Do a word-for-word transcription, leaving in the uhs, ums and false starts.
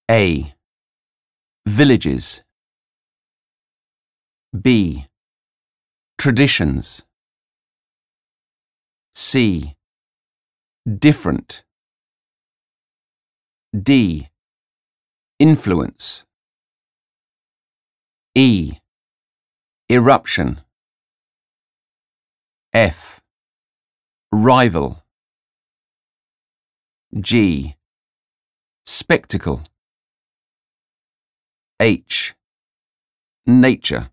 A. Villages. B. Traditions. C. Different. D. Influence. E. Eruption. F. Rival. G. Spectacle. H. Nature.